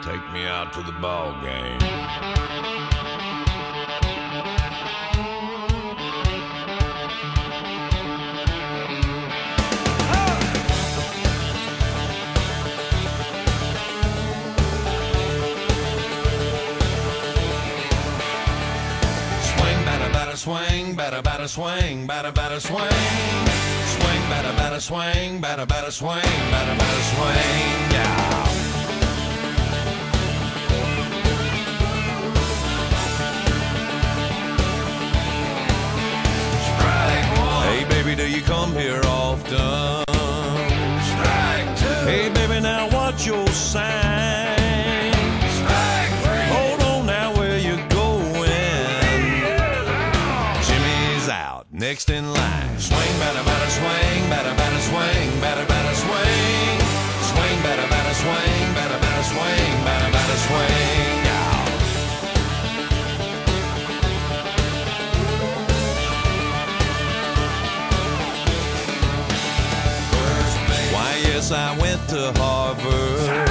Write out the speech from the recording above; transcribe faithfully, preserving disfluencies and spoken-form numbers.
Take me out to the ball game. Swing, batter, batter, swing, batter, batter, swing. Swing, batter, batter, swing, batter, batter, swing, batter, batter, swing, yeah. Strike one. Hey, baby, do you come here often? Strike two. Hey, baby, now what's your sign? Strike three. Hold on now, where you going? Next in line. Swing, batter, batter, swing, batter, batter, swing, batter, batter, swing. Swing, batter, batter, swing, batter, batter, swing, batter, batter, swing. Yeah. Why, yes, I went to Harvard.